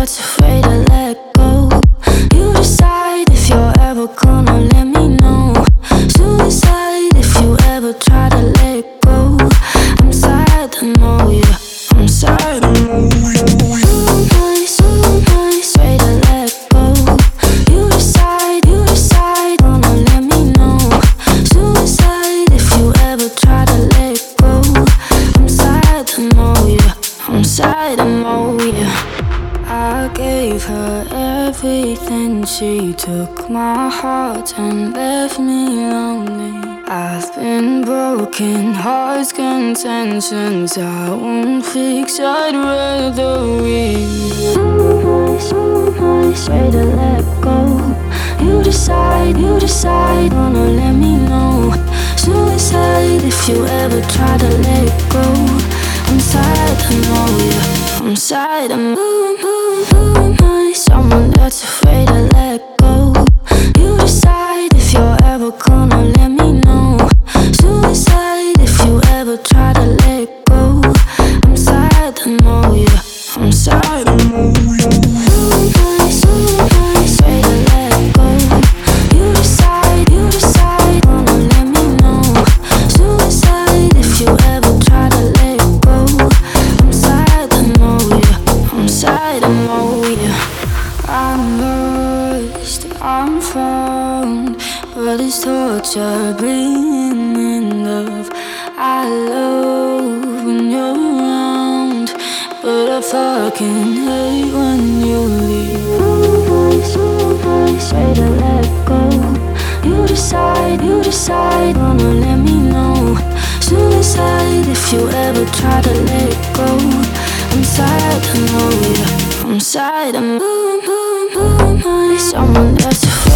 that's afraid to let go. You decide if you're ever gonna let me know. Suicide if you ever try to let go. I'm sad to know you, I'm sad to know you. So nice, way to let go. You decide, gonna let me know. Suicide if you ever try to let go. I'm sad to know you, I'm sad to know you. I gave her everything, she took my heart and left me lonely. I've been broken, hearts contentions I won't fix, I'd rather leave. So nice, way to let go. You decide, wanna let me know. Suicide if you ever try to let go. I'm sad to know you, I'm sad to know you. Someone that's afraid to let go. You decide if you're ever gonna let me know. Suicide if you ever try to let go. I'm sad to know you, I'm sad to know you. So nice, way to let go. You decide, wanna let me know. Suicide if you ever try to let go. I'm sad to know you, I'm sad to know you. I'm lost, I'm found, but it's torture being in love. I love when you're around, but I fucking hate when you leave. So nice, way to let go. You decide, wanna let me know. Suicide if you ever try to let go. I'm sad to know you, I'm sad to know you. Someone that's